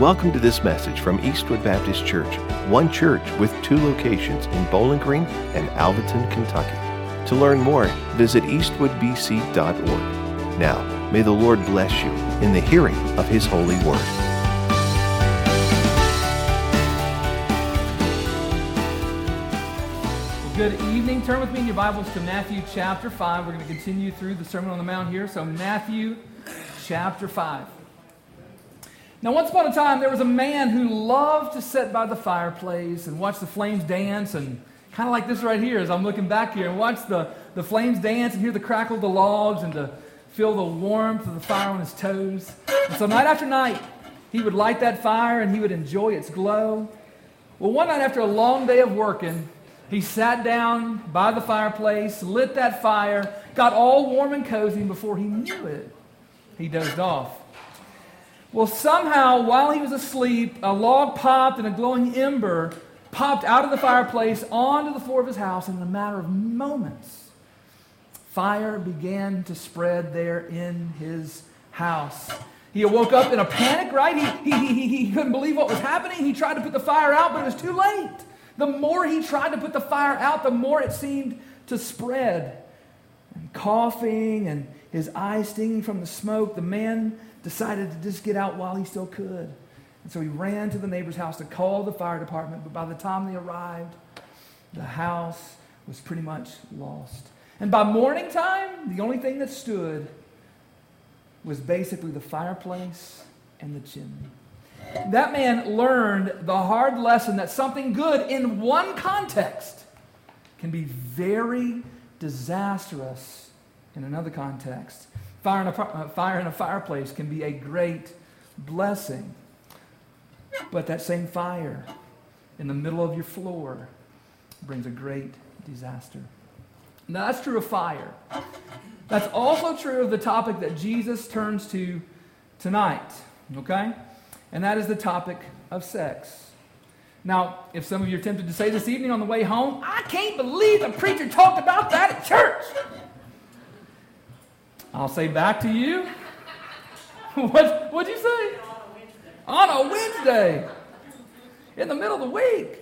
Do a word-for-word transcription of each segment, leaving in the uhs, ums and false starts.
Welcome to this message from Eastwood Baptist Church, one church with two locations in Bowling Green and Alvaton, Kentucky. To learn more, visit eastwood b c dot org. Now, may the Lord bless you in the hearing of His holy word. Well, good evening. Turn with me in your Bibles to Matthew chapter five. We're going to continue through the Sermon on the Mount here. So Matthew chapter five. Now, once upon a time, there was a man who loved to sit by the fireplace and watch the flames dance, and kind of like this right here as I'm looking back here, and watch the, the flames dance and hear the crackle of the logs and to feel the warmth of the fire on his toes. And so night after night, he would light that fire and he would enjoy its glow. Well, one night after a long day of working, he sat down by the fireplace, lit that fire, got all warm and cozy, and before he knew it, he dozed off. Well, somehow, while he was asleep, a log popped and a glowing ember popped out of the fireplace onto the floor of his house, and in a matter of moments, fire began to spread there in his house. He awoke up in a panic, right? He, he, he, he couldn't believe what was happening. He tried to put the fire out, but it was too late. The more he tried to put the fire out, the more it seemed to spread. And coughing and his eyes stinging from the smoke, the man decided to just get out while he still could. And so he ran to the neighbor's house to call the fire department, but by the time they arrived, the house was pretty much lost. And by morning time, the only thing that stood was basically the fireplace and the chimney. That man learned the hard lesson that something good in one context can be very disastrous in another context. Fire in, a, uh, fire in a fireplace can be a great blessing. But that same fire in the middle of your floor brings a great disaster. Now, that's true of fire. That's also true of the topic that Jesus turns to tonight, okay? And that is the topic of sex. Now, if some of you are tempted to say this evening on the way home, I can't believe the preacher talked about that at church. I'll say back to you. what, what'd you say? On a Wednesday. On a Wednesday. In the middle of the week.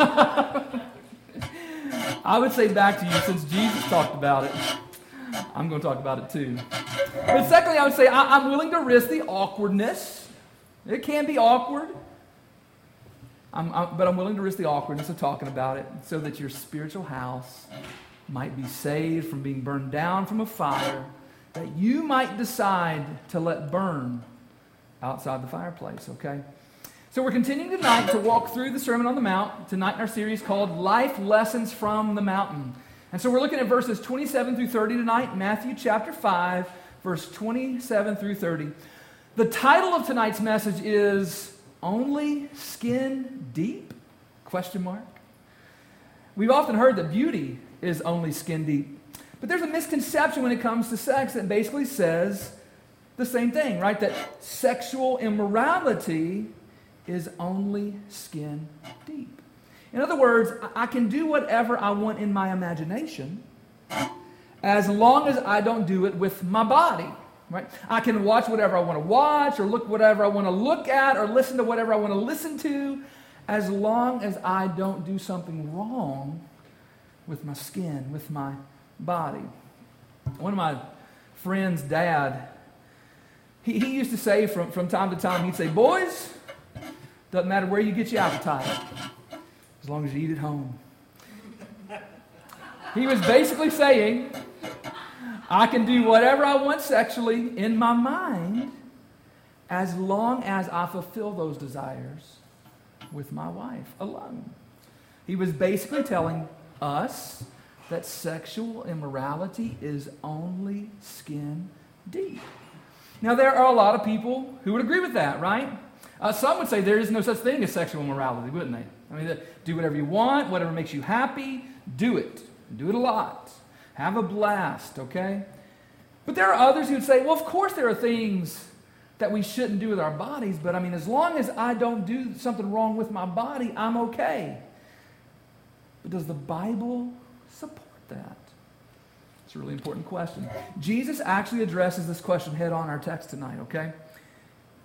I would say back to you, since Jesus talked about it, I'm going to talk about it too. But secondly, I would say I, I'm willing to risk the awkwardness. It can be awkward. I'm, I'm, but I'm willing to risk the awkwardness of talking about it so that your spiritual house might be saved from being burned down from a fire that you might decide to let burn outside the fireplace, okay? So we're continuing tonight to walk through the Sermon on the Mount, tonight in our series called Life Lessons from the Mountain. And so we're looking at verses twenty-seven through thirty tonight, Matthew chapter five, verse twenty-seven through thirty. The title of tonight's message is Only Skin Deep? Question mark. We've often heard that beauty is only skin deep. But there's a misconception when it comes to sex that basically says the same thing, right? That sexual immorality is only skin deep. In other words, I can do whatever I want in my imagination as long as I don't do it with my body, right? I can watch whatever I want to watch or look whatever I want to look at or listen to whatever I want to listen to as long as I don't do something wrong with my skin, with my body. One of my friend's dad, he, he used to say from, from time to time, he'd say, boys, doesn't matter where you get your appetite, as long as you eat at home. He was basically saying, I can do whatever I want sexually in my mind as long as I fulfill those desires with my wife alone. He was basically telling us that sexual immorality is only skin deep. Now, there are a lot of people who would agree with that, right? Uh, some would say there is no such thing as sexual immorality, wouldn't they? I mean, do whatever you want, whatever makes you happy, do it. Do it a lot. Have a blast, okay? But there are others who would say, well, of course there are things that we shouldn't do with our bodies, but I mean, as long as I don't do something wrong with my body, I'm okay. But does the Bible support that? It's a really important question. Jesus actually addresses this question head on in our text tonight, okay?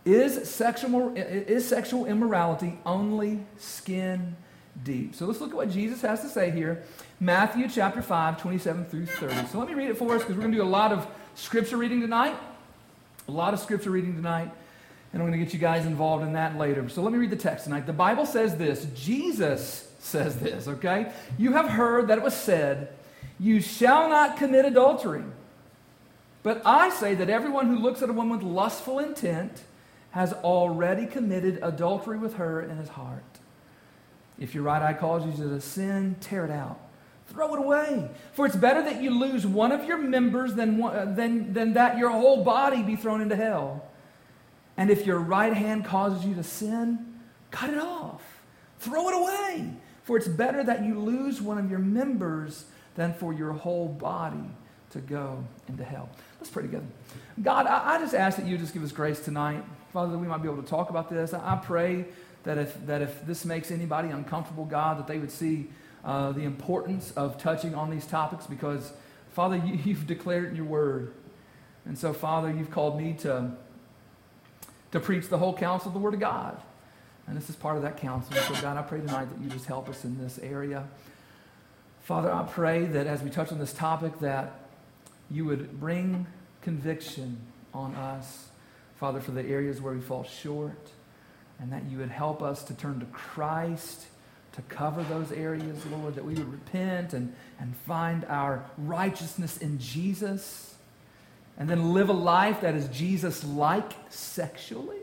Is sexual, is sexual immorality only skin deep? So let's look at what Jesus has to say here. Matthew chapter five, twenty-seven through thirty. So let me read it for us because we're going to do a lot of scripture reading tonight. A lot of scripture reading tonight. And I'm going to get you guys involved in that later. So let me read the text tonight. The Bible says this. Jesus says this, okay? You have heard that it was said, you shall not commit adultery. But I say that everyone who looks at a woman with lustful intent has already committed adultery with her in his heart. If your right eye causes you to sin, tear it out. Throw it away. For it's better that you lose one of your members than, one, than, than that your whole body be thrown into hell. And if your right hand causes you to sin, cut it off. Throw it away. For it's better that you lose one of your members than for your whole body to go into hell. Let's pray together. God, I, I just ask that you just give us grace tonight. Father, that we might be able to talk about this. I, I pray that if, that if this makes anybody uncomfortable, God, that they would see uh, the importance of touching on these topics because, Father, you, you've declared it in your word. And so, Father, you've called me to, to preach the whole counsel of the Word of God. And this is part of that counsel. So, God, I pray tonight that you just help us in this area. Father, I pray that as we touch on this topic, that you would bring conviction on us, Father, for the areas where we fall short, and that you would help us to turn to Christ to cover those areas, Lord, that we would repent and, and find our righteousness in Jesus, and then live a life that is Jesus-like sexually.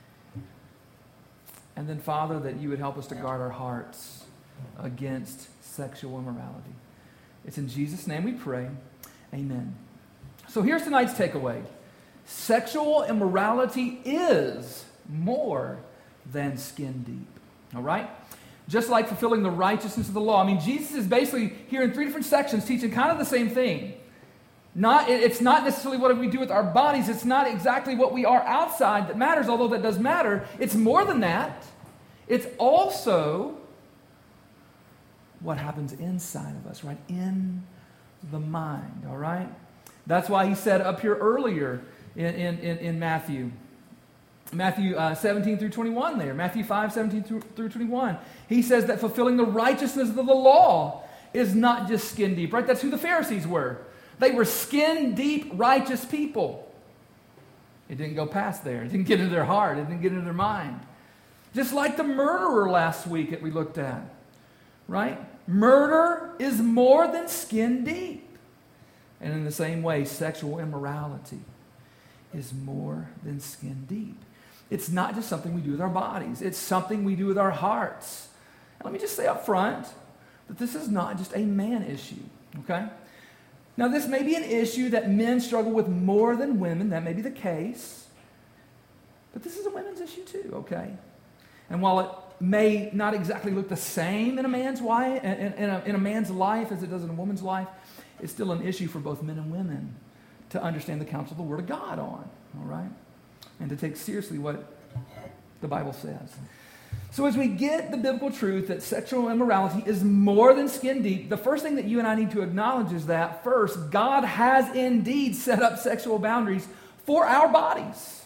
And then, Father, that you would help us to guard our hearts against sexual immorality. It's in Jesus' name we pray. Amen. So here's tonight's takeaway. Sexual immorality is more than skin deep. All right? Just like fulfilling the righteousness of the law. I mean, Jesus is basically here in three different sections teaching kind of the same thing. Not, it's not necessarily what we do with our bodies. It's not exactly what we are outside that matters, although that does matter. It's more than that. It's also what happens inside of us, right? In the mind, all right? That's why he said up here earlier in, in, in, in Matthew, Matthew uh, seventeen through twenty-one there, Matthew five, seventeen through, through twenty-one, he says that fulfilling the righteousness of the law is not just skin deep, right? That's who the Pharisees were. They were skin deep, righteous people. It didn't go past there. It didn't get into their heart. It didn't get into their mind. Just like the murderer last week that we looked at, right? Murder is more than skin deep. And in the same way, sexual immorality is more than skin deep. It's not just something we do with our bodies. It's something we do with our hearts. And let me just say up front that this is not just a man issue, okay? Now, this may be an issue that men struggle with more than women. That may be the case. But this is a women's issue too, okay? And while it may not exactly look the same in a man's wife, in, in, a, in a man's life as it does in a woman's life, it's still an issue for both men and women to understand the counsel of the Word of God on, all right? And to take seriously what the Bible says. So as we get the biblical truth that sexual immorality is more than skin deep, the first thing that you and I need to acknowledge is that, first, God has indeed set up sexual boundaries for our bodies.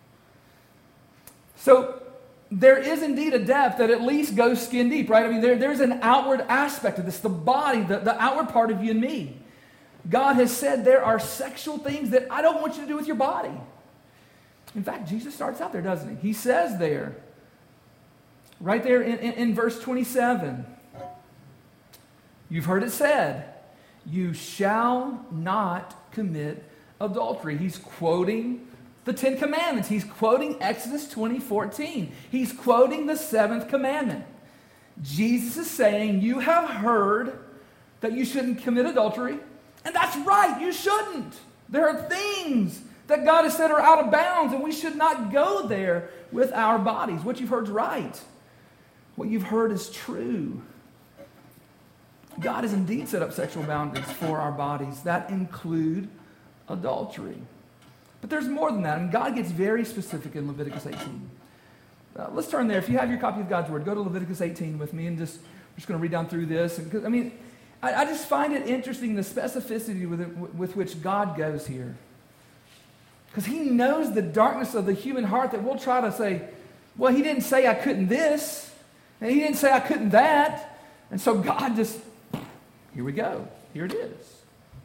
So there is indeed a depth that at least goes skin deep, right? I mean, there, there's an outward aspect of this, the body, the, the outward part of you and me. God has said there are sexual things that I don't want you to do with your body. In fact, Jesus starts out there, doesn't he? He says there, right there in, in, in verse twenty-seven, you've heard it said, you shall not commit adultery. He's quoting the Ten Commandments. He's quoting Exodus twenty fourteen. He's quoting the seventh commandment. Jesus is saying, you have heard that you shouldn't commit adultery. And that's right, you shouldn't. There are things that God has said are out of bounds, and we should not go there with our bodies. What you've heard is right. What you've heard is true. God has indeed set up sexual boundaries for our bodies that include adultery. But there's more than that, and God gets very specific in Leviticus eighteen. Uh, let's turn there. If you have your copy of God's Word, go to Leviticus eighteen with me, and just I'm just going to read down through this. Because I mean, I, I just find it interesting the specificity with, it, with which God goes here. Because he knows the darkness of the human heart that we'll try to say, well, he didn't say I couldn't this, and he didn't say I couldn't that. And so God just, here we go. Here it is.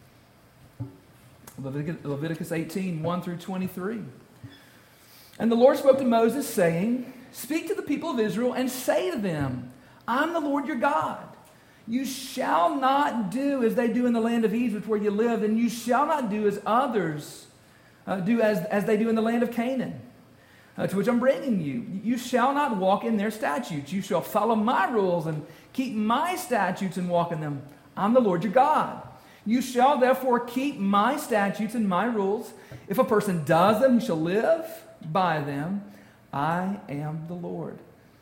Leviticus, Leviticus eighteen, one through twenty-three. And the Lord spoke to Moses, saying, speak to the people of Israel and say to them, I'm the Lord your God. You shall not do as they do in the land of Egypt where you lived, and you shall not do as others uh, do as, as they do in the land of Canaan, uh, to which I'm bringing you. You shall not walk in their statutes. You shall follow my rules and keep my statutes and walk in them. I'm the Lord your God. You shall therefore keep my statutes and my rules. If a person does them, he shall live by them. I am the Lord.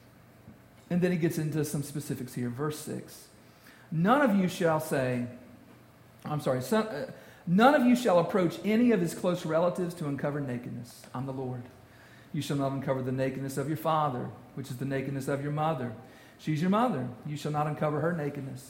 And then he gets into some specifics here. Verse six. None of you shall say, I'm sorry, son, uh, none of you shall approach any of his close relatives to uncover nakedness. I'm the Lord. You shall not uncover the nakedness of your father, which is the nakedness of your mother. She's your mother. You shall not uncover her nakedness.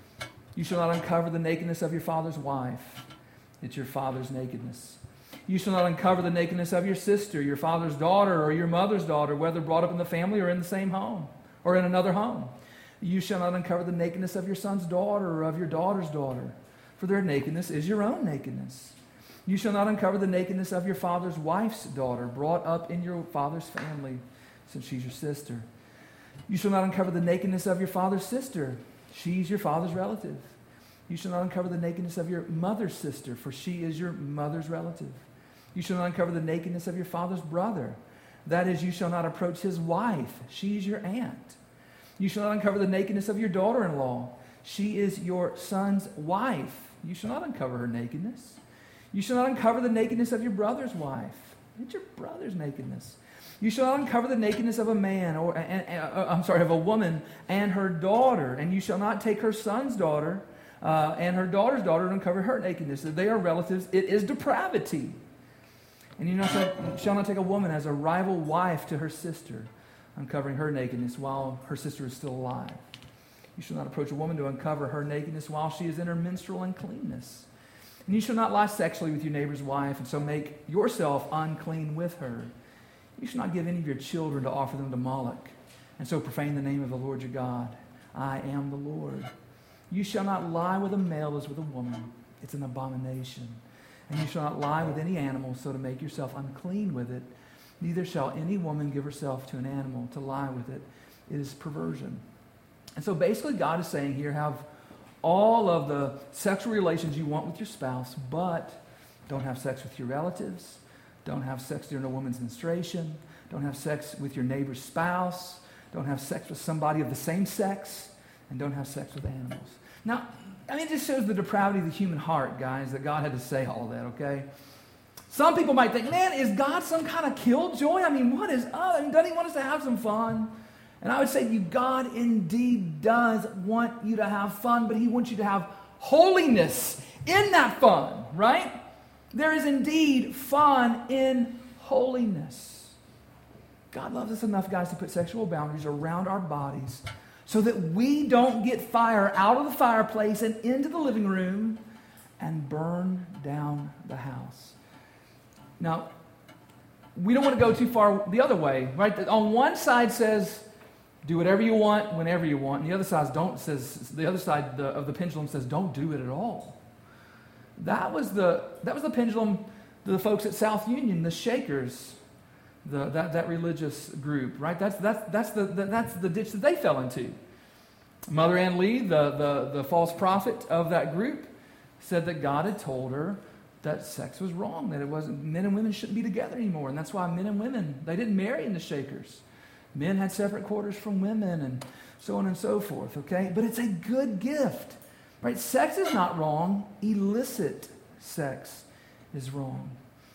You shall not uncover the nakedness of your father's wife. It's your father's nakedness. You shall not uncover the nakedness of your sister, your father's daughter, or your mother's daughter, whether brought up in the family or in the same home, or in another home. You shall not uncover the nakedness of your son's daughter or of your daughter's daughter, for their nakedness is your own nakedness. You shall not uncover the nakedness of your father's wife's daughter, brought up in your father's family, since she's your sister. You shall not uncover the nakedness of your father's sister. She's your father's relative. You shall not uncover the nakedness of your mother's sister, for she is your mother's relative. You shall not uncover the nakedness of your father's brother. That is, you shall not approach his wife. She's your aunt. You shall not uncover the nakedness of your daughter-in-law. She is your son's wife. You shall not uncover her nakedness. You shall not uncover the nakedness of your brother's wife. It's your brother's nakedness. You shall not uncover the nakedness of a man, or and, and, uh, I'm sorry, of a woman and her daughter. And you shall not take her son's daughter uh, and her daughter's daughter and uncover her nakedness. They are relatives. It is depravity. And you shall not take a woman as a rival wife to her sister, uncovering her nakedness while her sister is still alive. You shall not approach a woman to uncover her nakedness while she is in her menstrual uncleanness. And you shall not lie sexually with your neighbor's wife, and so make yourself unclean with her. You shall not give any of your children to offer them to Moloch, and so profane the name of the Lord your God. I am the Lord. You shall not lie with a male as with a woman. It's an abomination. And you shall not lie with any animal, so to make yourself unclean with it. Neither shall any woman give herself to an animal to lie with it. It is perversion. And so basically God is saying here, have all of the sexual relations you want with your spouse, but don't have sex with your relatives. Don't have sex during a woman's menstruation. Don't have sex with your neighbor's spouse. Don't have sex with somebody of the same sex. And don't have sex with animals. Now, I mean, it just shows the depravity of the human heart, guys, that God had to say all of that, okay? Some people might think, man, is God some kind of killjoy? I mean, what is up? I mean, doesn't he want us to have some fun? And I would say to you, God indeed does want you to have fun, but he wants you to have holiness in that fun, right? There is indeed fun in holiness. God loves us enough, guys, to put sexual boundaries around our bodies so that we don't get fire out of the fireplace and into the living room and burn down the house. Now, we don't want to go too far the other way, right? On one side says, do whatever you want, whenever you want. And the other side don't says the other side the, of the pendulum says, don't do it at all. That was the that was the pendulum to the folks at South Union, the Shakers, the that, that religious group, right? That's that's that's the, the that's the ditch that they fell into. Mother Ann Lee, the, the the false prophet of that group, said that God had told her that sex was wrong, that it wasn't men and women shouldn't be together anymore, and that's why men and women they didn't marry in the Shakers. Men had separate quarters from women, and so on and so forth. Okay, but it's a good gift. Right? Sex is not wrong. Illicit sex is wrong.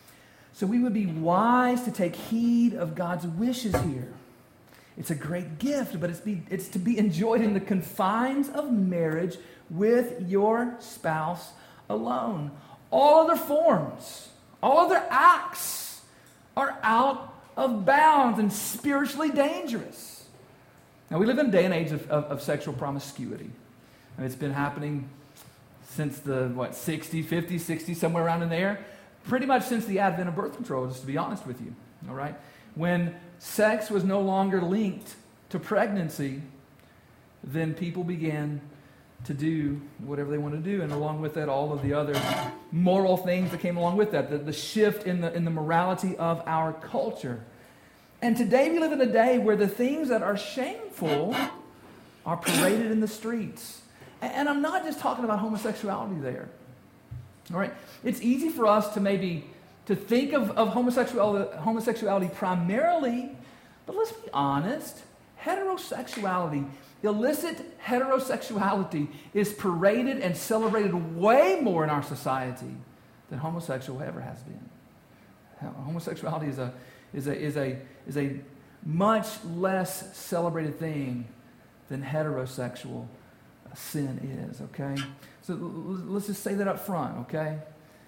So we would be wise to take heed of God's wishes here. It's a great gift, but it's, be, it's to be enjoyed in the confines of marriage with your spouse alone. All other forms, all other acts are out of bounds and spiritually dangerous. Now, we live in a day and age of, of, of sexual promiscuity. It's been happening since the, what, sixties, fifties, sixties, somewhere around in there. pretty much since the advent of birth control, just to be honest with you, all right? When sex was no longer linked to pregnancy, then people began to do whatever they wanted to do, and along with that, all of the other moral things that came along with that, the, the shift in the, in the morality of our culture. And today we live in a day where the things that are shameful are paraded in the streets. And I'm not just talking about homosexuality there. All right? It's easy for us to maybe to think of, of homosexuality, homosexuality primarily, but let's be honest, heterosexuality, illicit heterosexuality is paraded and celebrated way more in our society than homosexual ever has been. Homosexuality is a is a is a is a much less celebrated thing than heterosexual sin is, okay? So let's just say that up front, okay?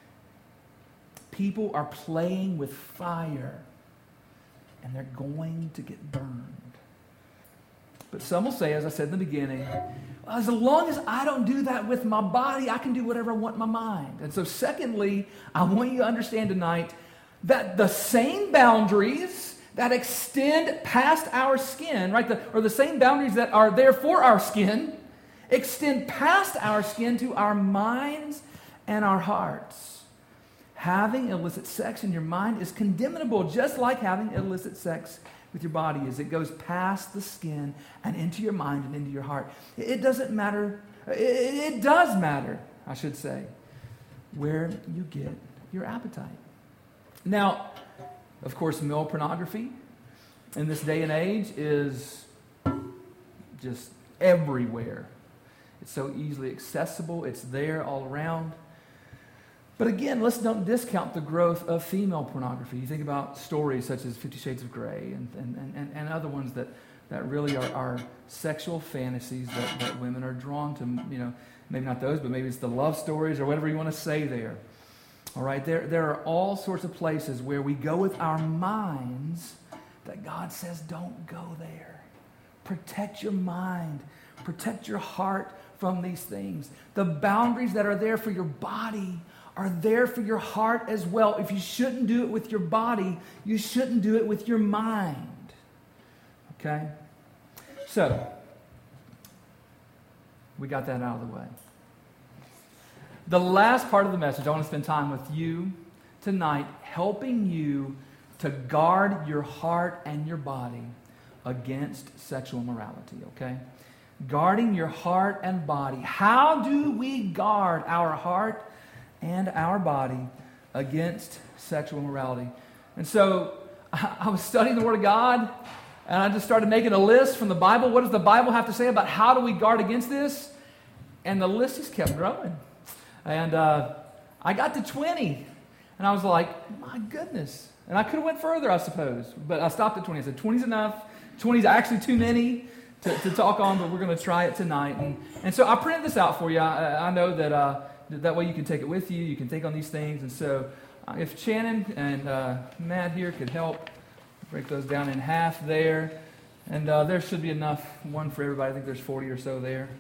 People are playing with fire, and they're going to get burned. But some will say, as I said in the beginning, as long as I don't do that with my body, I can do whatever I want in my mind. And so secondly, I want you to understand tonight that the same boundaries that extend past our skin, right, the, or the same boundaries that are there for our skin, extend past our skin to our minds and our hearts. Having illicit sex in your mind is condemnable, just like having illicit sex with your body is. It goes past the skin and into your mind and into your heart. It doesn't matter. It, it does matter, I should say, where you get your appetite. Now, of course, male pornography in this day and age is just everywhere. It's so easily accessible. It's there all around. But again, let's don't discount the growth of female pornography. You think about stories such as Fifty Shades of Grey and, and, and, and other ones that, that really are, are sexual fantasies that, that women are drawn to. You know, maybe not those, but maybe it's the love stories or whatever you want to say there. All right, there, there are all sorts of places where we go with our minds that God says, don't go there. Protect your mind. Protect your heart from these things. The boundaries that are there for your body are there for your heart as well. If you shouldn't do it with your body, you shouldn't do it with your mind. Okay? So, we got that out of the way. The last part of the message, I want to spend time with you tonight, helping you to guard your heart and your body against sexual immorality, okay? Guarding your heart and body. How do we guard our heart and our body against sexual immorality? And so I, I was studying the Word of God, and I just started making a list from the Bible. What does the Bible have to say about how do we guard against this? And the list just kept growing. And uh, I got to twenty, and I was like, my goodness. And I could have went further, I suppose, but I stopped at twenty. I said, twenty is enough. twenty is actually too many to, to talk on, but we're going to try it tonight. And, and so I printed this out for you. I, I know that uh, that way you can take it with you. You can think on these things. And so uh, if Shannon and uh, Matt here could help break those down in half there. And uh, there should be enough, one for everybody. I think there's forty or so there.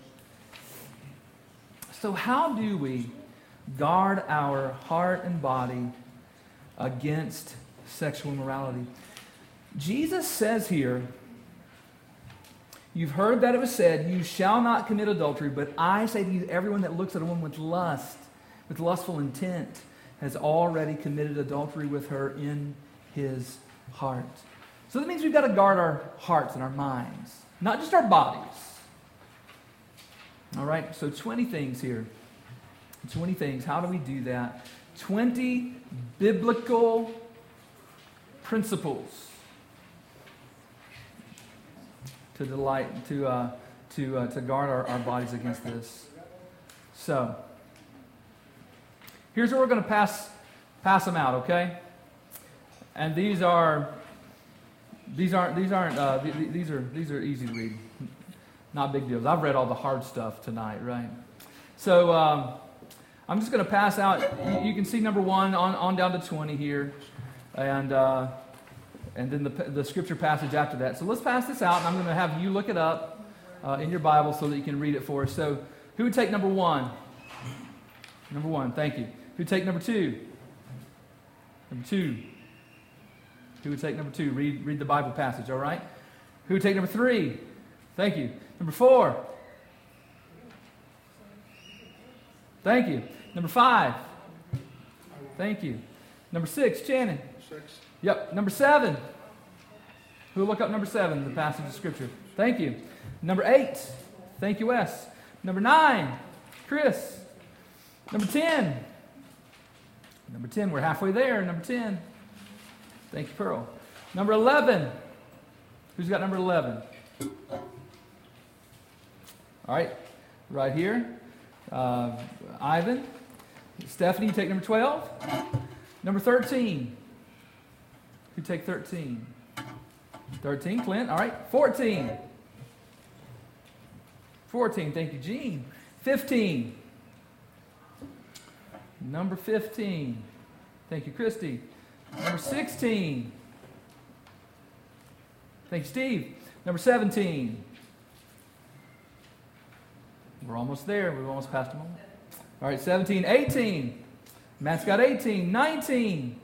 So how do we guard our heart and body against sexual immorality? Jesus says here, you've heard that it was said, you shall not commit adultery, but I say to you, everyone that looks at a woman with lust, with lustful intent, has already committed adultery with her in his heart. So that means we've got to guard our hearts and our minds, not just our bodies. All right, so twenty things here. twenty things. How do we do that? twenty biblical principles to delight, to uh, to uh, to guard our, our bodies against this. So, here's where we're going to pass pass them out, okay? And these are these aren't these aren't uh, these are these are easy to read. Not big deals. I've read all the hard stuff tonight, right? So um, I'm just going to pass out. You, you can see number one on, on down to twenty here, and uh, and then the the scripture passage after that. So let's pass this out, and I'm going to have you look it up uh, in your Bible so that you can read it for us. So who would take number one? Number one, thank you. Who would take number two? Number two. Who would take number two? Read, read the Bible passage, all right? Who would take number three? Thank you. Number four. Thank you. Number five. Thank you. Number six, Shannon. Six. Yep. Number seven. Who will look up number seven, the passage of Scripture? Thank you. Number eight. Thank you, Wes. Number nine, Chris. Number ten. Number ten, we're halfway there. Number ten. Thank you, Pearl. Number eleven. Who's got number eleven? All right. Right here. Uh, Ivan. Stephanie, you take number twelve. Number thirteen. Who take thirteen? thirteen, Clint. All right. fourteen. fourteen, thank you, Gene. fifteen. Number fifteen. Thank you, Christy. Number sixteen. Thank you, Steve. Number seventeen. We're almost there. We've almost passed them all. All right, seventeen, eighteen. Matt's got eighteen. nineteen.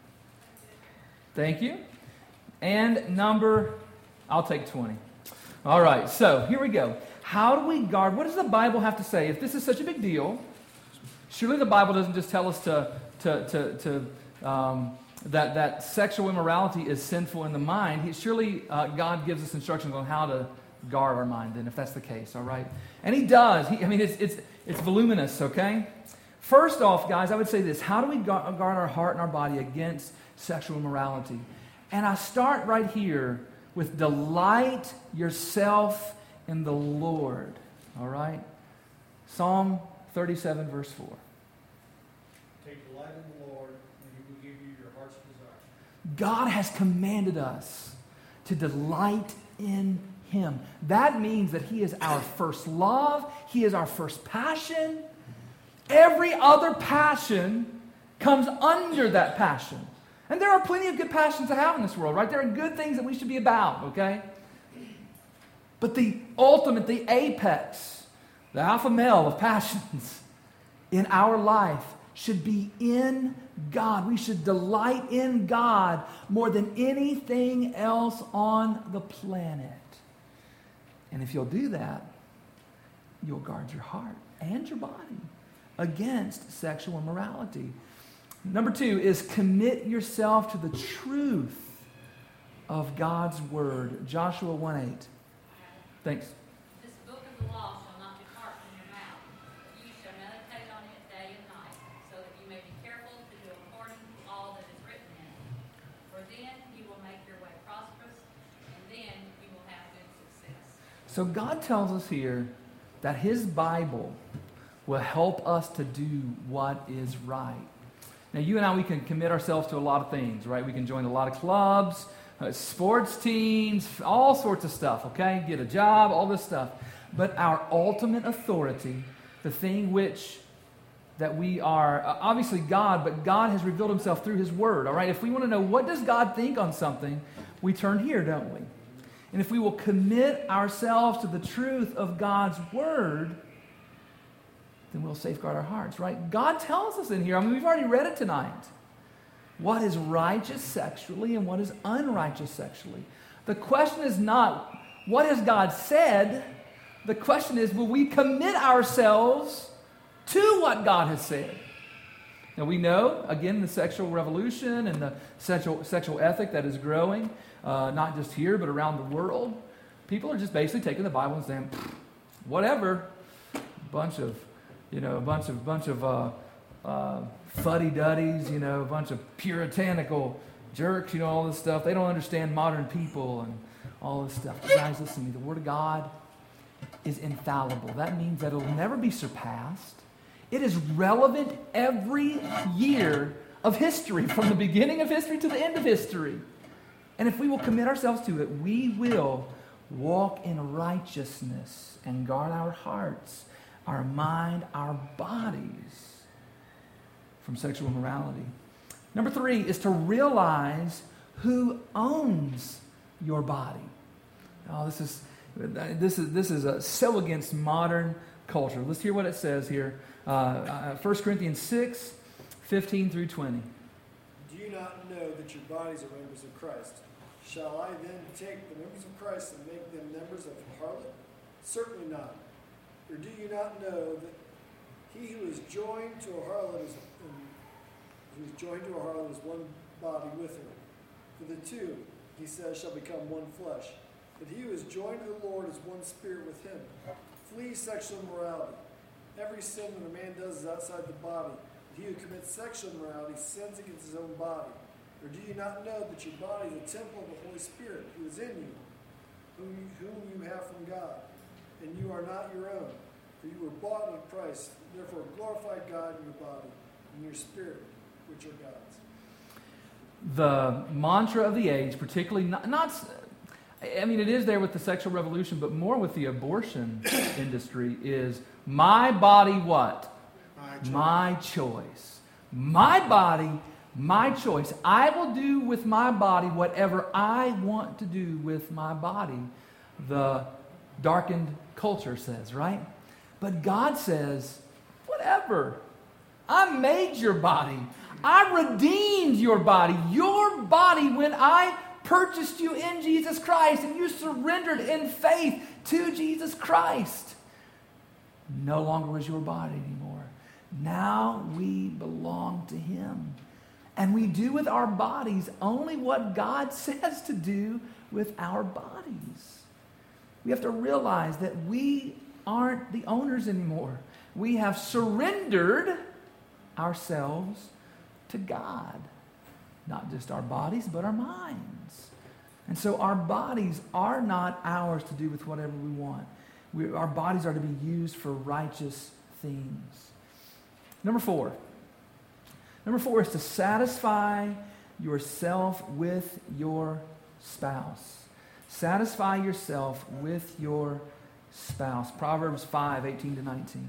Thank you. And number, I'll take twenty. All right, so here we go. How do we guard? What does the Bible have to say? If this is such a big deal, surely the Bible doesn't just tell us to, to, to, to um, that, that sexual immorality is sinful in the mind. He, surely uh, God gives us instructions on how to guard our mind, then, if that's the case, all right? And he does. He, I mean, it's, it's, it's voluminous, okay? First off, guys, I would say this. How do we guard our heart and our body against sexual immorality? And I start right here with delight yourself in the Lord. All right? Psalm thirty-seven, verse four. Take delight in the Lord, and he will give you your heart's desire. God has commanded us to delight in him. That means that he is our first love. He is our first passion. Every other passion comes under that passion. And there are plenty of good passions to have in this world, right? There are good things that we should be about, okay? But the ultimate, the apex, the alpha male of passions in our life should be in God. We should delight in God more than anything else on the planet. And if you'll do that, you'll guard your heart and your body against sexual immorality. Number two is commit yourself to the truth of God's word. Joshua one eight. Thanks. This book of the law shall not depart from your mouth, but you shall meditate on it day and night, so that you may be careful to do according to all that is written in it. For then you will make your way prosperous, and then you will have good success. So God tells us here that his Bible will help us to do what is right. Now, you and I, we can commit ourselves to a lot of things, right? We can join a lot of clubs, uh, sports teams, all sorts of stuff, okay? Get a job, all this stuff. But our ultimate authority, the thing which that we are, uh, obviously God, but God has revealed himself through his word, all right? If we want to know what does God think on something, we turn here, don't we? And if we will commit ourselves to the truth of God's word, then we'll safeguard our hearts, right? God tells us in here, I mean, we've already read it tonight, what is righteous sexually and what is unrighteous sexually. The question is not, what has God said? The question is, will we commit ourselves to what God has said? Now, we know, again, the sexual revolution and the sexual, sexual ethic that is growing, uh, not just here, but around the world. People are just basically taking the Bible and saying, whatever, bunch of You know, a bunch of bunch of uh, uh, fuddy-duddies, you know, a bunch of puritanical jerks, you know, all this stuff. They don't understand modern people and all this stuff. But guys, listen to me. The Word of God is infallible. That means that it will never be surpassed. It is relevant every year of history, from the beginning of history to the end of history. And if we will commit ourselves to it, we will walk in righteousness and guard our hearts, our mind, our bodies from sexual immorality. Number three is to realize who owns your body. Oh, this is this is this is a, so against modern culture. Let's hear what it says here. Uh, uh, First Corinthians six, fifteen through twenty. Do you you not know that your bodies are members of Christ? Shall I then take the members of Christ and make them members of a harlot? Certainly not. Or do you not know that he who is joined to a harlot is um, who is joined to a harlot is one body with her? For the two, he says, shall become one flesh. But he who is joined to the Lord is one spirit with him. Flee sexual immorality. Every sin that a man does is outside the body. But he who commits sexual immorality sins against his own body. Or do you not know that your body is a temple of the Holy Spirit who is in you, whom you, whom you have from God, and you are not your own? For you were bought with a price. Therefore glorify God in your body and your spirit, which are God's. The mantra of the age, particularly not, not, I mean, it is there with the sexual revolution, but more with the abortion industry, is my body what? My choice. My choice. My body, my choice. I will do with my body whatever I want to do with my body, the darkened culture says, right? But God says, whatever. I made your body. I redeemed your body. Your body, when I purchased you in Jesus Christ and you surrendered in faith to Jesus Christ, no longer was your body anymore. Now we belong to Him. And we do with our bodies only what God says to do with our bodies. We have to realize that we aren't the owners anymore. We have surrendered ourselves to God. Not just our bodies, but our minds. And so our bodies are not ours to do with whatever we want. We, our bodies are to be used for righteous things. Number four. Number four is to satisfy yourself with your spouse. Satisfy yourself with your spouse. Proverbs five, eighteen to nineteen.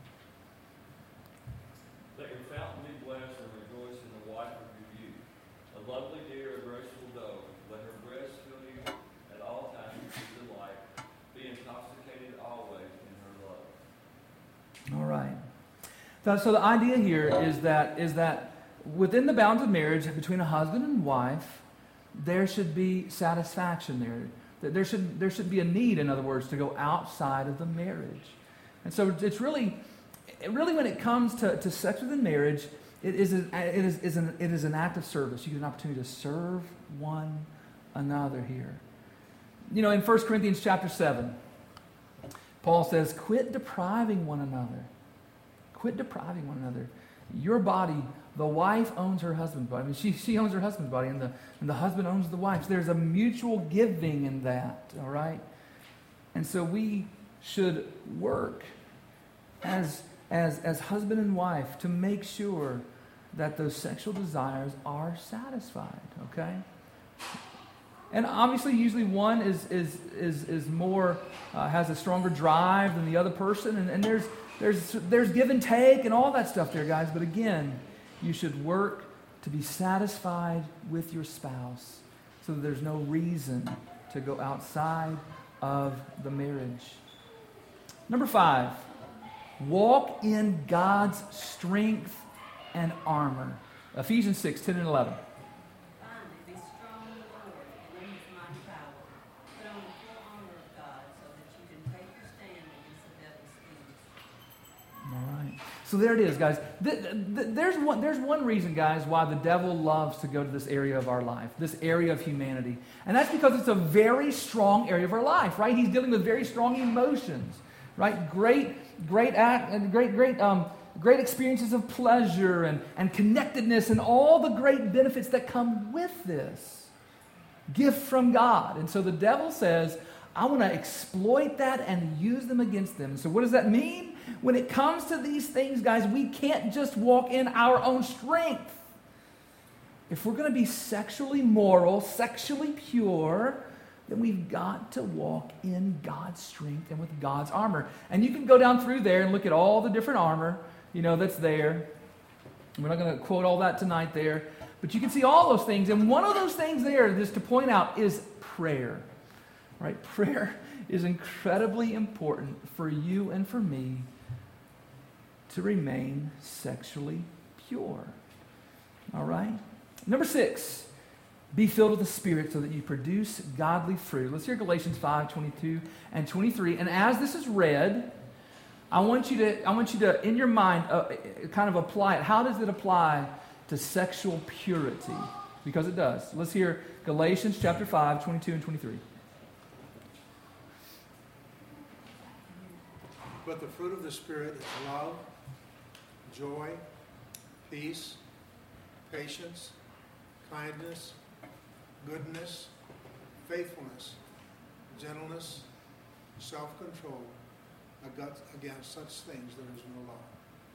Let your fountain be blessed and rejoice in the wife of your youth. A lovely deer, a graceful doe. Let her breast fill you at all times with delight. Be intoxicated always in her love. All right. So, so the idea here is that is that within the bounds of marriage between a husband and wife, there should be satisfaction there. That there should there should be a need, in other words, to go outside of the marriage. And so it's really, really when it comes to, to sex within marriage, it is, a, it, is, is an, it is an act of service. You get an opportunity to serve one another here. You know, in First Corinthians chapter seven, Paul says, quit depriving one another. Quit depriving one another. Your body, the wife owns her husband's body. I mean, she, she owns her husband's body, and the, and the husband owns the wife. So there's a mutual giving in that, all right? And so we should work as, as, as husband and wife to make sure that those sexual desires are satisfied, okay? And obviously, usually one is is is is more, uh, has a stronger drive than the other person, and, and there's there's there's give and take and all that stuff there, guys. But again, you should work to be satisfied with your spouse so that there's no reason to go outside of the marriage. Number five, walk in God's strength and armor. Ephesians six, ten and eleven. Finally, be strong in the Lord and in His mighty power. Put on the full armor of God so that you can take your stand against the devil's schemes. All right. So there it is, guys. There's one, there's one reason, guys, why the devil loves to go to this area of our life, this area of humanity. And that's because it's a very strong area of our life, right? He's dealing with very strong emotions, right? Great, great act, and great, great, um, great experiences of pleasure and, and connectedness and all the great benefits that come with this gift from God. And so the devil says, I want to exploit that and use them against them. So what does that mean? When it comes to these things, guys, we can't just walk in our own strength. If we're going to be sexually moral, sexually pure, then we've got to walk in God's strength and with God's armor. And you can go down through there and look at all the different armor, you know, that's there. We're not going to quote all that tonight there. But you can see all those things. And one of those things there, just to point out, is prayer. Right? Prayer is incredibly important for you and for me to remain sexually pure. All right? Number six, be filled with the Spirit so that you produce godly fruit. Let's hear Galatians five, twenty-two and twenty-three. And as this is read, I want you to, I want you to, in your mind, uh, kind of apply it. How does it apply to sexual purity? Because it does. Let's hear Galatians chapter five, twenty-two and twenty-three. But the fruit of the Spirit is love, joy, peace, patience, kindness, goodness, faithfulness, gentleness, self-control. Against such things there is no law.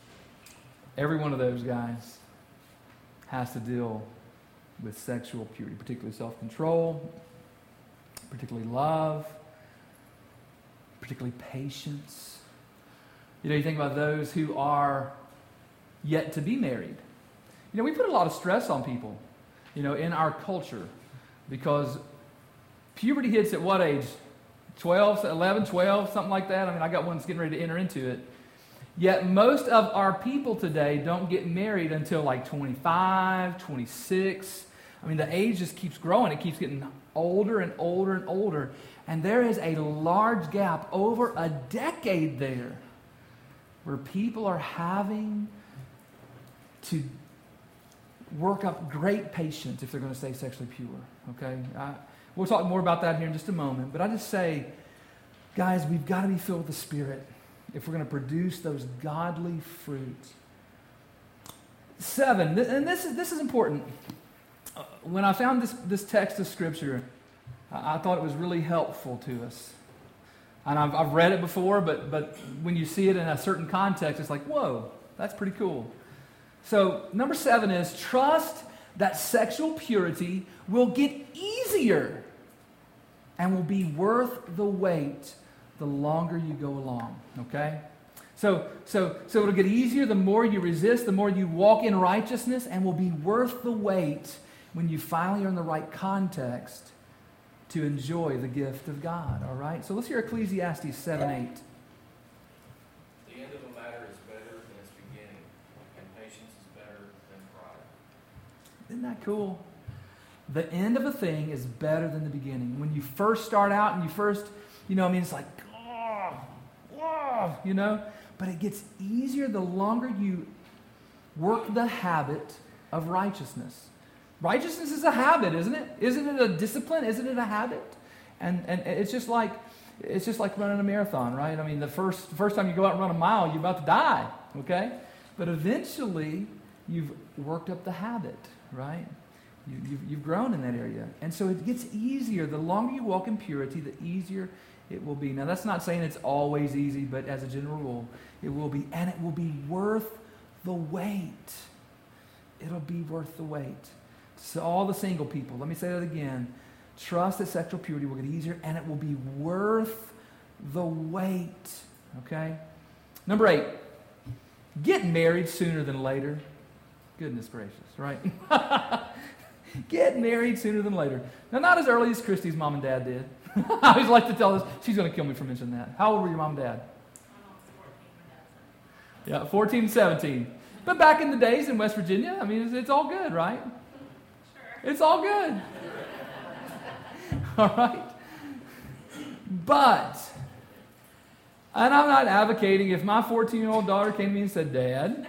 Every one of those guys has to deal with sexual purity, particularly self-control, particularly love, particularly patience. You know, you think about those who are yet to be married. You know, we put a lot of stress on people, you know, in our culture because puberty hits at what age? twelve, eleven, twelve, something like that. I mean, I got one that's getting ready to enter into it. Yet most of our people today don't get married until like twenty-five, twenty-six. I mean, the age just keeps growing. It keeps getting older and older and older. And there is a large gap, over a decade there, where people are having to work up great patience if they're going to stay sexually pure. Okay? I, We'll talk more about that here in just a moment. But I just say, guys, we've got to be filled with the Spirit if we're going to produce those godly fruits. Seven, and this is this is important. When I found this, this text of Scripture, I, I thought it was really helpful to us. And I've, I've read it before, but, but when you see it in a certain context, it's like, whoa, that's pretty cool. So number seven is trust that sexual purity will get easier and will be worth the wait the longer you go along, okay? So, so, so it'll get easier the more you resist, the more you walk in righteousness, and will be worth the wait when you finally are in the right context to enjoy the gift of God, all right? So let's hear Ecclesiastes seven eight. The end of a matter is better than its beginning, and patience is better than pride. Isn't that cool? The end of a thing is better than the beginning. When you first start out and you first, you know, I mean, it's like, oh, oh, you know, but it gets easier the longer you work the habit of righteousness. Righteousness is a habit, isn't it? Isn't it a discipline? Isn't it a habit? And and it's just like it's just like running a marathon, right? I mean, the first first time you go out and run a mile, you're about to die, okay? But eventually, you've worked up the habit, right? You, you've, you've grown in that area. And so it gets easier. The longer you walk in purity, the easier it will be. Now, that's not saying it's always easy, but as a general rule, it will be. And it will be worth the wait. It'll be worth the wait. So all the single people, let me say that again. Trust that sexual purity will get easier, and it will be worth the wait. Okay? Number eight, get married sooner than later. Goodness gracious, right? Get married sooner than later. Now, not as early as Christy's mom and dad did. I always like to tell us, she's going to kill me for mentioning that. How old were your mom and dad? Yeah, fourteen and seventeen. But back in the days in West Virginia, I mean, it's, it's all good, right? Sure. It's all good. All right? But, and I'm not advocating, if my fourteen-year-old daughter came to me and said, Dad,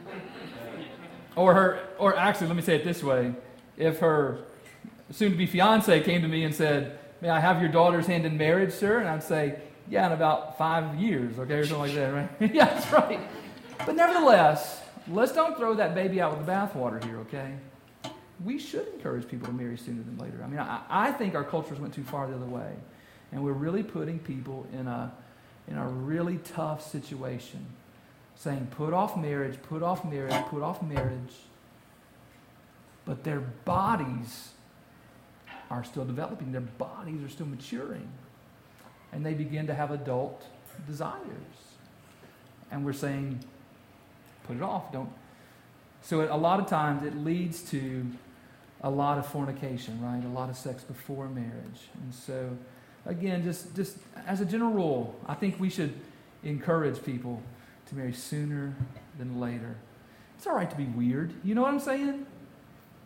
or her, or actually, let me say it this way. If her soon-to-be fiance came to me and said, may I have your daughter's hand in marriage, sir? And I'd say, yeah, in about five years, okay, or something like that, right? Yeah, that's right. But nevertheless, let's don't throw that baby out with the bathwater here, okay? We should encourage people to marry sooner than later. I mean, I, I think our cultures went too far the other way. And we're really putting people in a, in a really tough situation. Saying, put off marriage, put off marriage, put off marriage. But their bodies are still developing. Their bodies are still maturing. And they begin to have adult desires. And we're saying, put it off. Don't. So a lot of times it leads to a lot of fornication, right? A lot of sex before marriage. And so, again, just, just as a general rule, I think we should encourage people to marry sooner than later. It's all right to be weird. You know what I'm saying?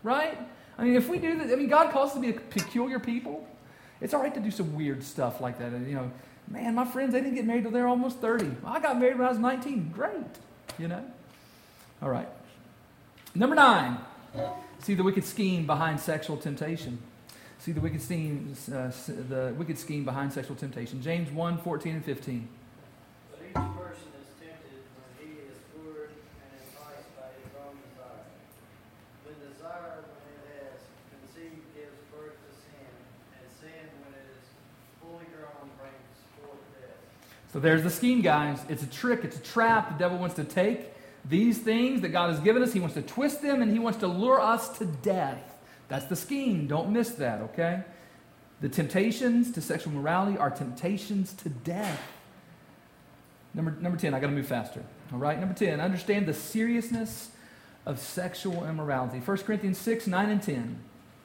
right? I mean, if we do that, I mean, God calls us to be a peculiar people. It's all right to do some weird stuff like that. You know, man, my friends, they didn't get married till they're almost thirty. I got married when I was nineteen. Great, you know? All right. Number nine, see the wicked scheme behind sexual temptation. See the wicked scheme, uh, the wicked scheme behind sexual temptation. James one, fourteen and fifteen. But each person is tempted when he is lured and enticed by his own desire. When desire, when it has conceived, gives birth to sin, and sin, when it is fully grown, brings forth death. So there's the scheme, guys. It's a trick. It's a trap. The devil wants to take these things that God has given us. He wants to twist them, and he wants to lure us to death. That's the scheme. Don't miss that, okay? The temptations to sexual morality are temptations to death. Number, number ten, I got to move faster. All right, number ten, understand the seriousness of sexual immorality. First Corinthians six, nine, and ten.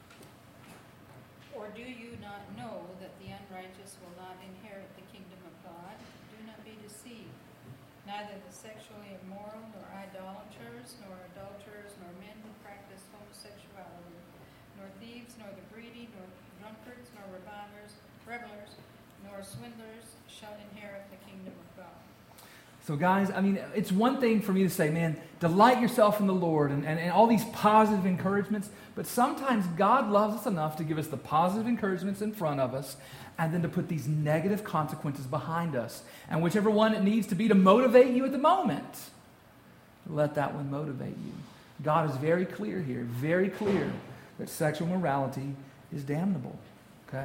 Or do you not know that the unrighteous will not inherit the kingdom of God? Do not be deceived. Neither the sexually immoral, nor idolaters, nor adulterers, nor men who practice homosexuality, nor thieves, nor the greedy, nor drunkards, nor revilers, revelers, nor swindlers shall inherit the kingdom of God. So guys, I mean, it's one thing for me to say, man, delight yourself in the Lord and, and, and all these positive encouragements, but sometimes God loves us enough to give us the positive encouragements in front of us and then to put these negative consequences behind us. And whichever one it needs to be to motivate you at the moment, let that one motivate you. God is very clear here, very clear that sexual morality is damnable, okay?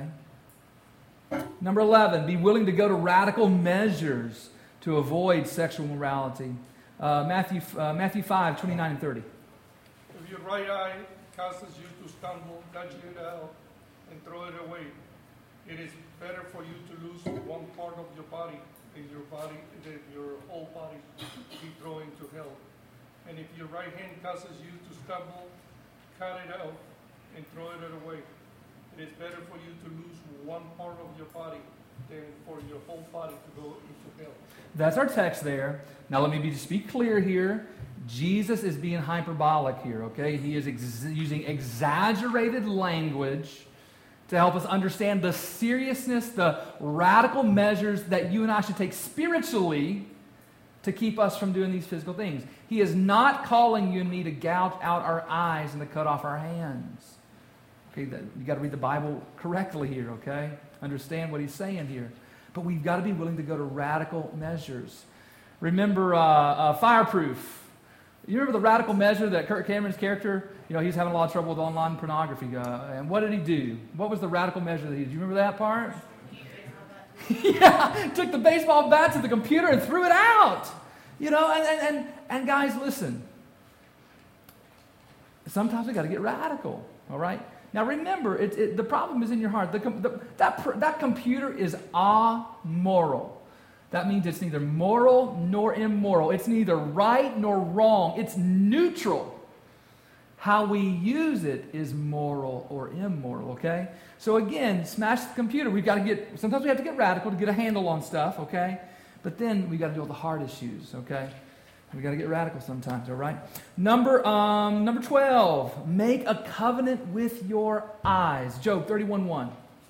Number eleven, be willing to go to radical measures to avoid sexual morality. Uh, Matthew uh, Matthew five, twenty-nine and thirty. If your right eye causes you to stumble, cut it out and throw it away. It is better for you to lose one part of your body than your body than your whole body be thrown into hell. And if your right hand causes you to stumble, cut it out and throw it away. It is better for you to lose one part of your body than for your whole body to go into hell. That's our text there. Now let me be, just be clear here. Jesus is being hyperbolic here, okay? He is ex- using exaggerated language to help us understand the seriousness, the radical measures that you and I should take spiritually to keep us from doing these physical things. He is not calling you and me to gouge out our eyes and to cut off our hands. Okay, that, you got to read the Bible correctly here, okay? Understand what he's saying here. But we've got to be willing to go to radical measures. Remember uh, uh, Fireproof. You remember the radical measure that Kirk Cameron's character, you know, he's having a lot of trouble with online pornography. Uh, and what did he do? What was the radical measure that he did? Do you remember that part? Yeah, took the baseball bat to the computer and threw it out. You know, and, and, and, and guys, listen. Sometimes we got to get radical, all right? Now remember, it, it, the problem is in your heart. The, the, that, that computer is amoral. That means it's neither moral nor immoral. It's neither right nor wrong. It's neutral. How we use it is moral or immoral, okay? So again, smash the computer. We've got to get, sometimes we have to get radical to get a handle on stuff, okay? But then we've got to deal with the hard issues, okay? We've got to get radical sometimes, all right? Number, um, number twelve, make a covenant with your eyes. Job thirty-one one.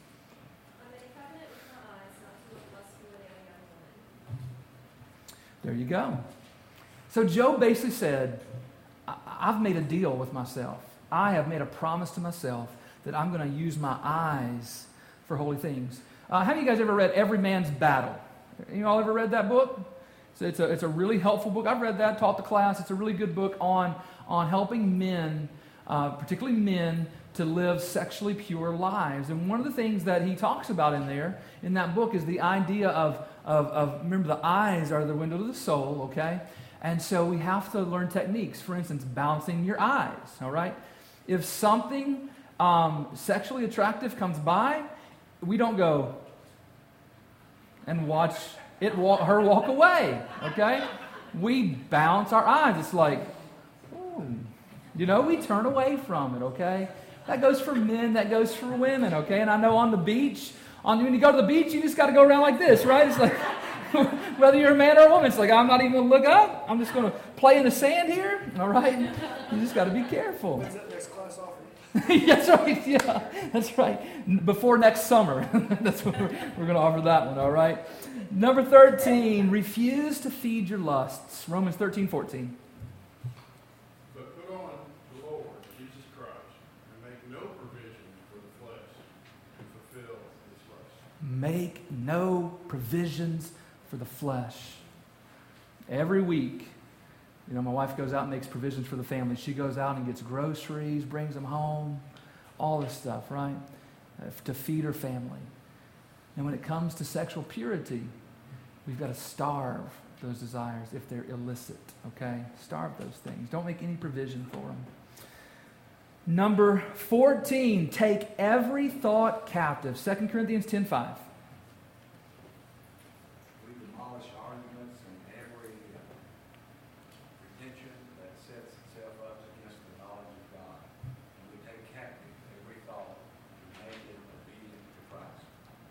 There you go. So Job basically said, I've made a deal with myself. I have made a promise to myself that I'm going to use my eyes for holy things. Uh, have you guys ever read Every Man's Battle? You all ever read that book? So it's a, it's a really helpful book. I've read that, taught the class. It's a really good book on, on helping men, uh, particularly men, to live sexually pure lives. And one of the things that he talks about in there, in that book, is the idea of, of, of remember, the eyes are the window to the soul, okay? And so we have to learn techniques. For instance, balancing your eyes, all right? If something um, sexually attractive comes by, we don't go and watch it walk, her walk away, okay? We bounce our eyes. It's like, ooh. You know, we turn away from it, okay? That goes for men, that goes for women, okay? And I know on the beach, on when you go to the beach, you just got to go around like this, right? It's like, whether you're a man or a woman, it's like, I'm not even going to look up. I'm just going to play in the sand here, all right? You just got to be careful. When's that next class off? That's right, yeah, that's right. Before next summer. That's what we're, we're going to offer that one, all right? Number thirteen, refuse to feed your lusts. Romans thirteen, fourteen. But put on the Lord Jesus Christ and make no provision for the flesh to fulfill its lust. Make no provisions for the flesh. Every week, you know, my wife goes out and makes provisions for the family. She goes out and gets groceries, brings them home, all this stuff, right? Uh, to feed her family. And when it comes to sexual purity, we've got to starve those desires if they're illicit, okay? Starve those things. Don't make any provision for them. Number fourteen, take every thought captive. Second Corinthians ten five. We demolish arguments and every uh, pretension that sets itself up against the knowledge of God. And we take captive every thought and make it obedient to Christ.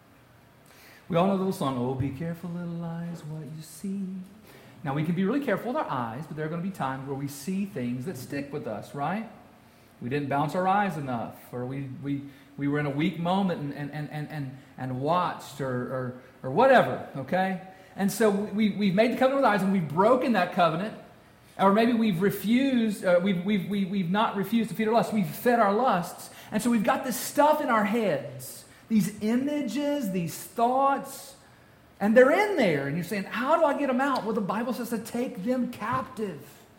We all know the little song, oh, be careful, little eyes, what you see. Now, we can be really careful with our eyes, but there are going to be times where we see things that stick with us, right? We didn't bounce our eyes enough, or we we, we were in a weak moment and, and, and, and, and, and watched, or, or, or whatever, okay? And so we, we've made the covenant with eyes, and we've broken that covenant, or maybe we've refused, uh, we've, we've, we've, we've not refused to feed our lusts, we've fed our lusts, and so we've got this stuff in our heads, these images, these thoughts, and they're in there, and you're saying, how do I get them out? Well, the Bible says to take them captive.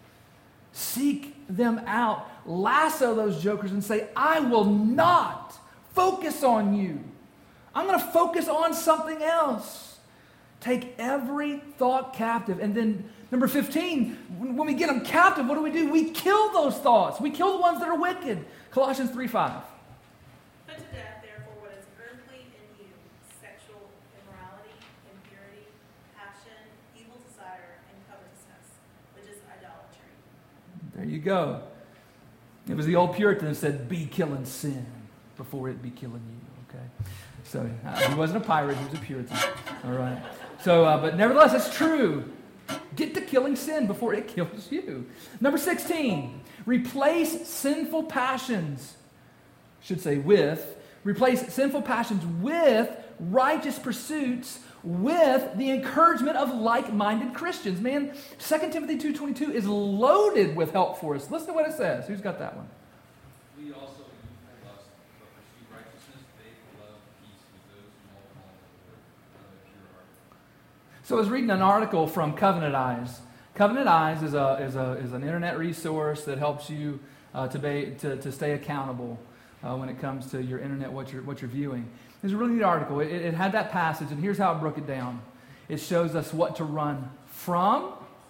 Seek them out. Lasso those jokers and say, I will not focus on you. I'm going to focus on something else. Take every thought captive. And then number fifteen, when we get them captive, what do we do? We kill those thoughts. We kill the ones that are wicked. Colossians three five. Put to death, therefore, what is earthly in you, sexual immorality, impurity, passion, evil desire, and covetousness, which is idolatry. There you go. It was the old Puritan that said, be killing sin before it be killing you, okay? So uh, he wasn't a pirate, he was a Puritan, all right? So, uh, but nevertheless, it's true. Get to killing sin before it kills you. Number sixteen, replace sinful passions, should say with, replace sinful passions with righteous pursuits, with the encouragement of like-minded Christians. Man, Second Timothy two twenty-two is loaded with help for us. Listen to what it says. Who's got that one? We also in youthful lust, but pursue righteousness, faith, love, peace with those who all call the Lord out of a pure heart. So I was reading an article from Covenant Eyes. Covenant Eyes is a is a is an internet resource that helps you uh, to, be, to to stay accountable uh, when it comes to your internet, what you're what you're viewing. It's a really neat article. It, it had that passage, and here's how it broke it down. It shows us what to run from,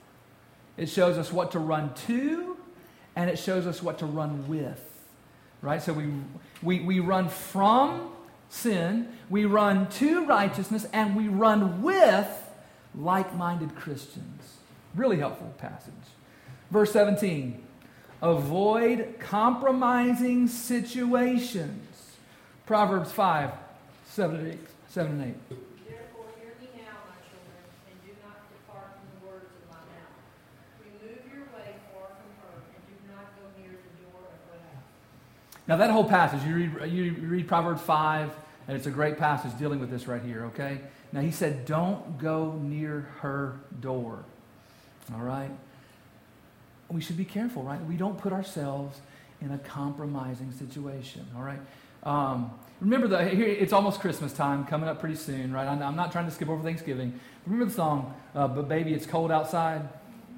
it shows us what to run to, and it shows us what to run with. Right? So we we we run from sin, we run to righteousness, and we run with like-minded Christians. Really helpful passage. Verse seventeen. Avoid compromising situations. Proverbs five. Seven and eight. Seven and eight. Therefore, hear me now, my children, and do not depart from the words of my mouth. Remove your way far from her, and do not go near the door of her house. Now that whole passage, you read, you read Proverbs five, and it's a great passage dealing with this right here, okay? Now he said, don't go near her door. All right? We should be careful, right? We don't put ourselves in a compromising situation, all right? Um, remember, the, here, it's almost Christmas time, coming up pretty soon, right? I'm, I'm not trying to skip over Thanksgiving. Remember the song, uh, But Baby, It's Cold Outside?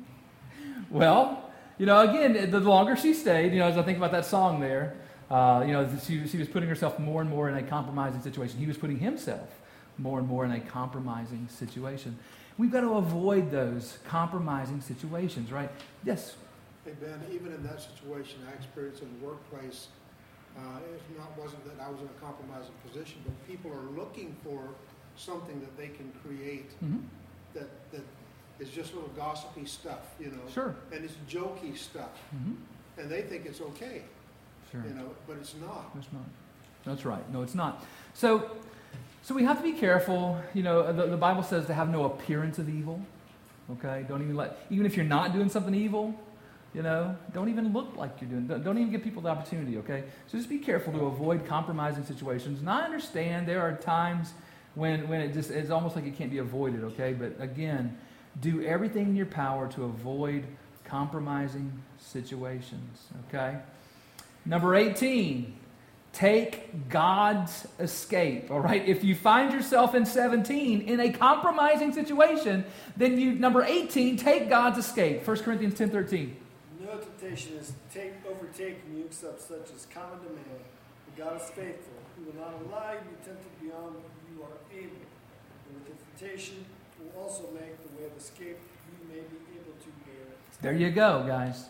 Well, you know, again, the longer she stayed, you know, as I think about that song there, uh, you know, she, she was putting herself more and more in a compromising situation. He was putting himself more and more in a compromising situation. We've got to avoid those compromising situations, right? Yes? Hey, Ben, even in that situation, I experienced in the workplace, uh, it not, wasn't that I was in a compromising position, but people are looking for something that they can create mm-hmm. that, that is just little gossipy stuff, you know? Sure. And it's jokey stuff. Mm-hmm. And they think it's okay. Sure. You know, but it's not. It's not. That's right. No, it's not. So, so we have to be careful. You know, the, the Bible says to have no appearance of evil. Okay? Don't even let, even if you're not doing something evil, You know, don't even look like you're doing. Don't, don't even give people the opportunity, okay? So just be careful to avoid compromising situations. And I understand there are times when, when it just it's almost like it can't be avoided, okay? But again, do everything in your power to avoid compromising situations, okay? Number eighteen, take God's escape, all right? If you find yourself in seventeen in a compromising situation, then you, number eighteen, take God's escape. First Corinthians ten thirteen. No temptation is take, overtaking you except such as common to man. But God is faithful. He will not allow you to be tempted beyond what you are able. And with the temptation will also make the way of escape you may be able to bear it. There you go, guys.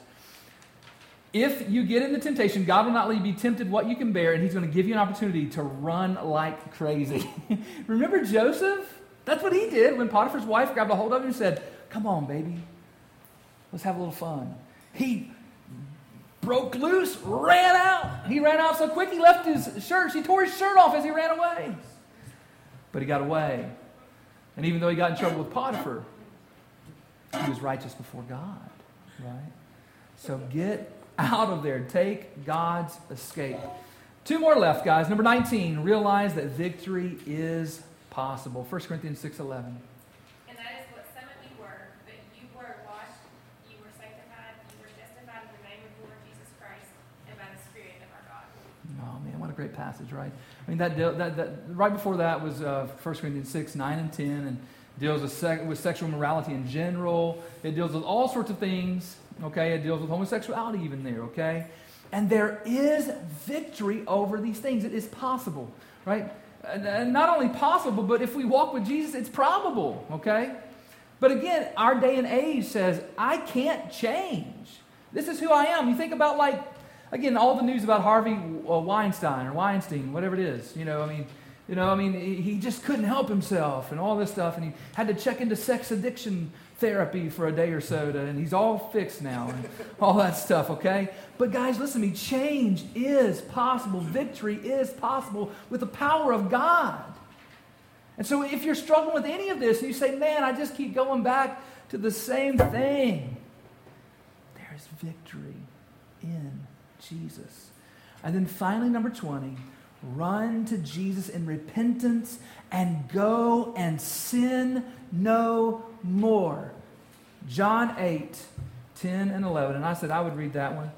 If you get into temptation, God will not let you be tempted what you can bear, and He's going to give you an opportunity to run like crazy. Remember Joseph? That's what he did when Potiphar's wife grabbed a hold of him and said, "Come on, baby. Let's have a little fun." He broke loose, ran out. He ran out so quick he left his shirt. He tore his shirt off as he ran away. But he got away. And even though he got in trouble with Potiphar, he was righteous before God, right? So get out of there. Take God's escape. Two more left, guys. Number nineteen, realize that victory is possible. First Corinthians six eleven. And that is what some of you were, but you were washed, you were sanctified, you were justified in the name of the Lord Jesus Christ and by the Spirit of our God. Oh, man, what a great passage, right? I mean, that, that, that right before that was uh, First Corinthians six, nine, and ten, and deals with, sec- with sexual morality in general. It deals with all sorts of things, okay? It deals with homosexuality even there, okay? And there is victory over these things. It is possible, right? And, and not only possible, but if we walk with Jesus, it's probable, okay? But again, our day and age says, I can't change. This is who I am. You think about, like, again, all the news about Harvey Weinstein or Weinstein, whatever it is, you know, I mean, You know, I mean, he just couldn't help himself and all this stuff, and he had to check into sex addiction therapy for a day or so, to, and he's all fixed now and all that stuff, okay? But guys, listen to me. Change is possible. Victory is possible with the power of God. And so if you're struggling with any of this and you say, man, I just keep going back to the same thing, there is victory in Jesus. And then finally, number twenty, run to Jesus in repentance and go and sin no more. John eight, ten and eleven. And I said I would read that one,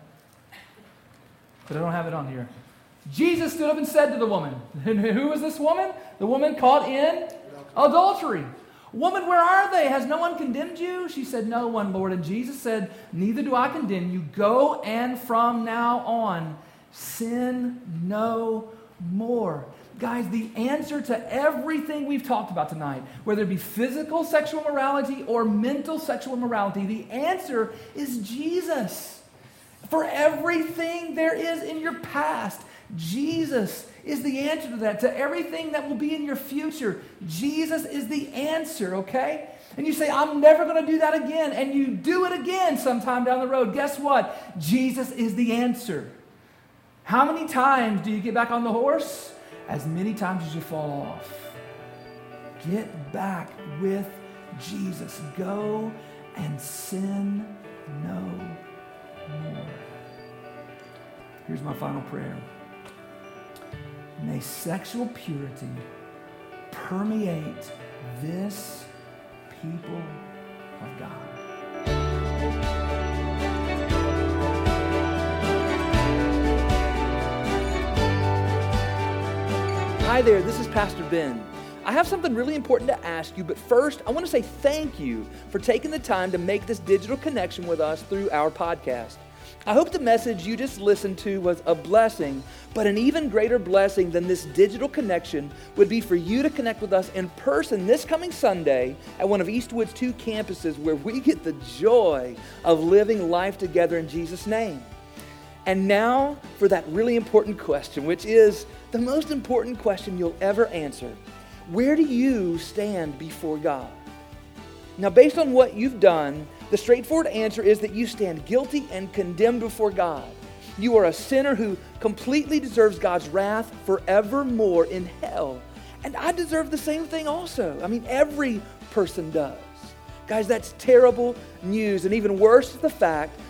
but I don't have it on here. Jesus stood up and said to the woman, and who was this woman? The woman caught in adultery. Woman, where are they? Has no one condemned you? She said, no one, Lord. And Jesus said, neither do I condemn you. Go and from now on, sin no more. Guys, the answer to everything we've talked about tonight, whether it be physical sexual morality or mental sexual morality, the answer is Jesus. For everything there is in your past, Jesus is the answer to that. To everything that will be in your future, Jesus is the answer, okay? And you say, I'm never going to do that again. And you do it again sometime down the road. Guess what? Jesus is the answer. How many times do you get back on the horse? As many times as you fall off. Get back with Jesus. Go and sin no more. Here's my final prayer. May sexual purity permeate this people of God. Hi there, this is Pastor Ben. I have something really important to ask you, but first, I want to say thank you for taking the time to make this digital connection with us through our podcast. I hope the message you just listened to was a blessing, but an even greater blessing than this digital connection would be for you to connect with us in person this coming Sunday at one of Eastwood's two campuses where we get the joy of living life together in Jesus' name. And now for that really important question, which is the most important question you'll ever answer. Where do you stand before God? Now, based on what you've done, the straightforward answer is that you stand guilty and condemned before God. You are a sinner who completely deserves God's wrath forevermore in hell. And I deserve the same thing also. I mean, every person does. Guys, that's terrible news. And even worse is the fact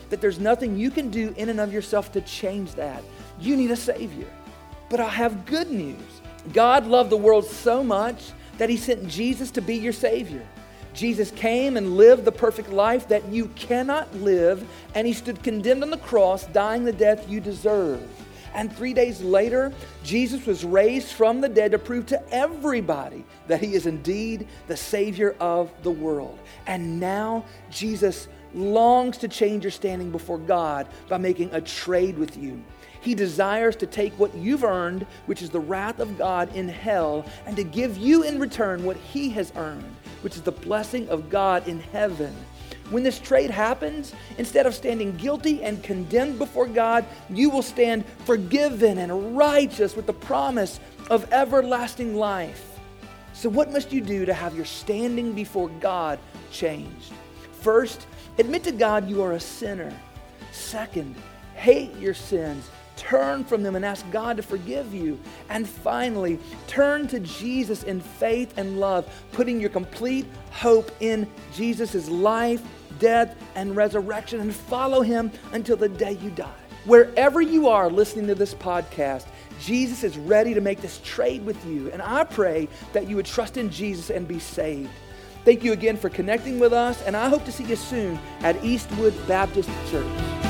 that there's nothing you can do in and of yourself to change that. You need a Savior. But I have good news. God loved the world so much that he sent Jesus to be your Savior. Jesus came and lived the perfect life that you cannot live, and he stood condemned on the cross, dying the death you deserve. And three days later, Jesus was raised from the dead to prove to everybody that he is indeed the Savior of the world. And now Jesus longs to change your standing before God by making a trade with you. He desires to take what you've earned, which is the wrath of God in hell, and to give you in return what he has earned, which is the blessing of God in heaven. When this trade happens, instead of standing guilty and condemned before God, you will stand forgiven and righteous with the promise of everlasting life. So what must you do to have your standing before God changed? First, admit to God you are a sinner. Second, hate your sins. Turn from them and ask God to forgive you. And finally, turn to Jesus in faith and love, putting your complete hope in Jesus' life, death, and resurrection, and follow him until the day you die. Wherever you are listening to this podcast, Jesus is ready to make this trade with you. And I pray that you would trust in Jesus and be saved. Thank you again for connecting with us, and I hope to see you soon at Eastwood Baptist Church.